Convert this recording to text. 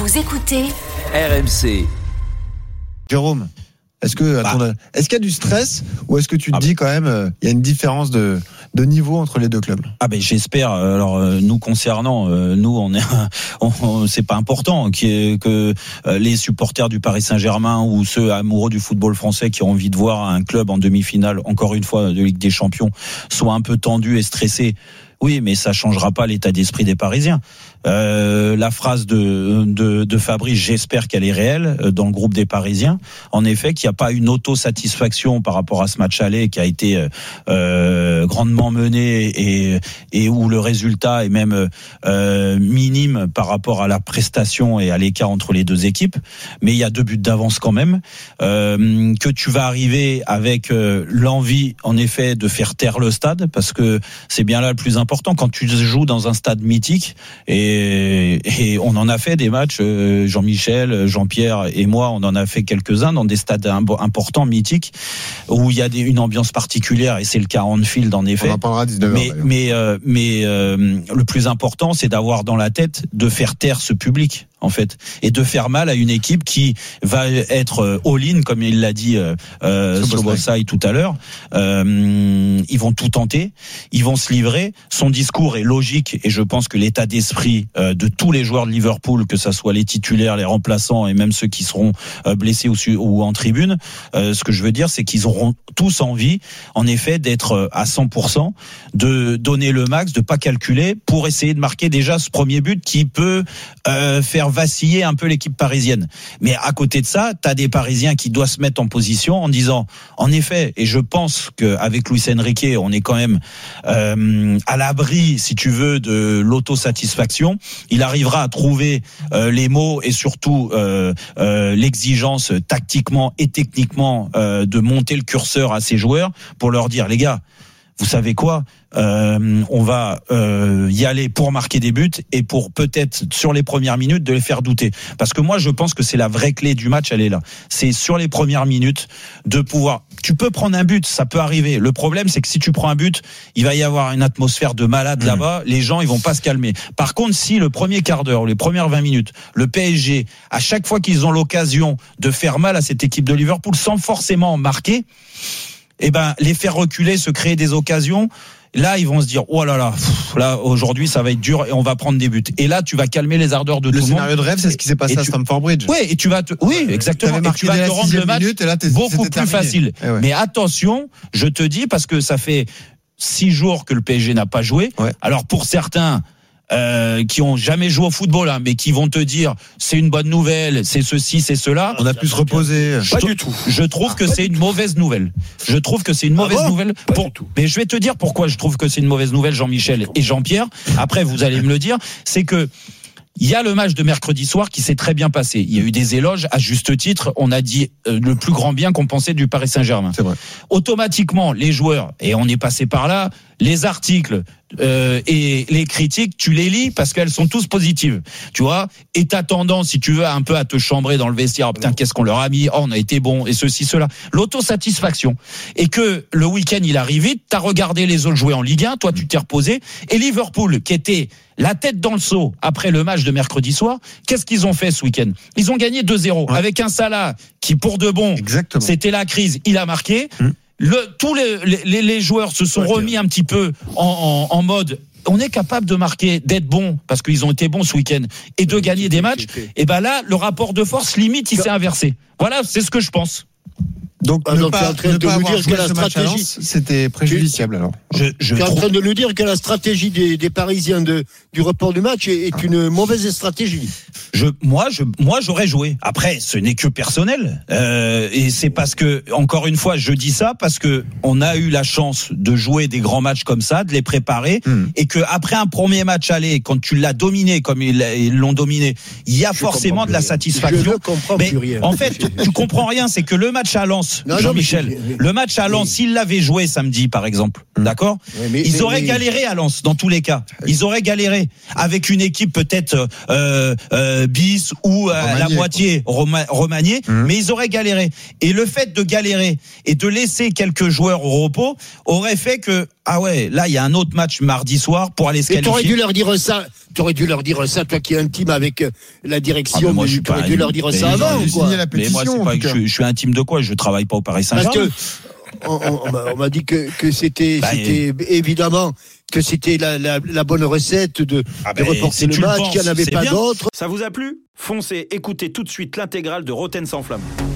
Vous écoutez RMC. Jérôme, est-ce qu'il y a du stress ou est-ce que tu te dis quand même il y a une différence de niveau entre les deux clubs? J'espère. Alors nous concernant, c'est pas important que les supporters du Paris Saint-Germain ou ceux amoureux du football français qui ont envie de voir un club en demi-finale, encore une fois de Ligue des Champions, soient un peu tendus et stressés. Oui, mais ça changera pas l'état d'esprit des Parisiens. La phrase de Fabrice, j'espère qu'elle est réelle dans le groupe des Parisiens. En effet, qu'il n'y a pas une autosatisfaction par rapport à ce match aller qui a été grandement mené et où le résultat est même minime par rapport à la prestation et à l'écart entre les deux équipes. Mais il y a 2 buts d'avance quand même. Que tu vas arriver avec l'envie, en effet, de faire taire le stade, parce que c'est bien là le plus important quand tu joues dans un stade mythique. Et on en a fait des matchs, Jean-Michel, Jean-Pierre et moi, on en a fait quelques-uns dans des stades importants, mythiques, où il y a une ambiance particulière, et c'est le cas à Anfield en effet. On en parlera à 19h. Mais le plus important, c'est d'avoir dans la tête de faire taire ce public, en fait, et de faire mal à une équipe qui va être all-in, comme il l'a dit Szoboszlai tout à l'heure. Ils vont tout tenter, ils vont se livrer. Son discours est logique, et je pense que l'état d'esprit de tous les joueurs de Liverpool, que ça soit les titulaires, les remplaçants et même ceux qui seront blessés ou en tribune, ce que je veux dire, c'est qu'ils auront tous envie, en effet, d'être à 100%, de donner le max, de pas calculer, pour essayer de marquer déjà ce premier but qui peut faire vaciller un peu l'équipe parisienne. Mais à côté de ça, t'as des Parisiens qui doivent se mettre en position en disant, en effet, et je pense qu'avec Luis Enrique, on est quand même à l'abri, si tu veux, de l'autosatisfaction. Il arrivera à trouver les mots et surtout l'exigence tactiquement et techniquement de monter le curseur à ses joueurs pour leur dire, les gars, vous savez quoi, on va y aller pour marquer des buts et pour peut-être sur les premières minutes de les faire douter. Parce que moi je pense que c'est la vraie clé du match, elle est là. C'est sur les premières minutes de pouvoir. Tu peux prendre un but, ça peut arriver. Le problème c'est que si tu prends un but, il va y avoir une atmosphère de malade là-bas. Les gens ils vont pas se calmer. Par contre, si le premier quart d'heure ou les premières 20 minutes, le PSG, à chaque fois qu'ils ont l'occasion de faire mal à cette équipe de Liverpool sans forcément marquer, les faire reculer, se créer des occasions, là ils vont se dire oh là là, là aujourd'hui ça va être dur et on va prendre des buts. Et là tu vas calmer les ardeurs de tout le monde. Le scénario de rêve, c'est ce qui s'est passé à Stamford Bridge. Oui, et tu vas exactement. Et tu vas te rendre le match beaucoup plus facile. Ouais. Mais attention, je te dis, parce que ça fait 6 jours que le PSG n'a pas joué. Ouais. Alors pour certains qui ont jamais joué au football, mais qui vont te dire c'est une bonne nouvelle, c'est ceci, c'est cela. On a pu se reposer. Pas du tout. Je trouve que c'est une mauvaise nouvelle. Je trouve que c'est une mauvaise nouvelle. Mais je vais te dire pourquoi je trouve que c'est une mauvaise nouvelle, Jean-Michel et Jean-Pierre. Après, vous allez me le dire. C'est que il y a le match de mercredi soir qui s'est très bien passé. Il y a eu des éloges à juste titre. On a dit le plus grand bien qu'on pensait du Paris Saint-Germain. C'est vrai. Automatiquement, les joueurs, et on est passé par là, les articles et les critiques, tu les lis parce qu'elles sont tous positives. Tu vois, et t'as tendance, si tu veux, un peu à te chambrer dans le vestiaire. Oh, putain, qu'est-ce qu'on leur a mis? Oh, on a été bon, et ceci, cela. L'autosatisfaction. Et que le week-end, il arrive vite. T'as regardé les autres jouer en Ligue 1. Toi, tu t'es reposé. Et Liverpool, qui était la tête dans le seau après le match de mercredi soir, qu'est-ce qu'ils ont fait ce week-end? Ils ont gagné 2-0 avec un Salah qui, pour de bon, c'était la crise, il a marqué. Tous les joueurs se sont remis un petit peu en mode on est capable de marquer, d'être bon, parce qu'ils ont été bons ce week-end, et de gagner des matchs. Et là, le rapport de force limite, il s'est inversé. Voilà, c'est ce que je pense. Donc, ne pas avoir joué ce match à Lens, c'était préjudiciable alors. Tu es en train de nous dire que la stratégie des Parisiens du report du match est une mauvaise stratégie. Moi, j'aurais joué. Après, ce n'est que personnel. Et c'est parce que, encore une fois, je dis ça parce que on a eu la chance de jouer des grands matchs comme ça, de les préparer, et que après un premier match aller, quand tu l'as dominé comme ils l'ont dominé, il y a forcément de la satisfaction. Je ne comprends plus rien. En fait, tu comprends rien. C'est que le match à Lens, Jean-Michel, le match à Lens, s'ils l'avaient joué samedi, par exemple, d'accord, ils auraient galéré à Lens dans tous les cas. Ils auraient galéré avec une équipe peut-être bis ou à la moitié remanié, mais ils auraient galéré. Et le fait de galérer et de laisser quelques joueurs au repos aurait fait que là il y a un autre match mardi soir pour aller se qualifier. T'aurais dû leur dire ça, toi qui es intime avec la direction. Moi, t'aurais dû leur dire ça avant, quoi. Mais moi, c'est pas que je suis intime de quoi? Je travaille pas au Paris Saint-Germain. Parce que on m'a dit que c'était évidemment que c'était la bonne recette de reporter le match, qu'il n'y en avait pas d'autre. Ça vous a plu? Foncez, écoutez tout de suite l'intégrale de Rotten sans flamme.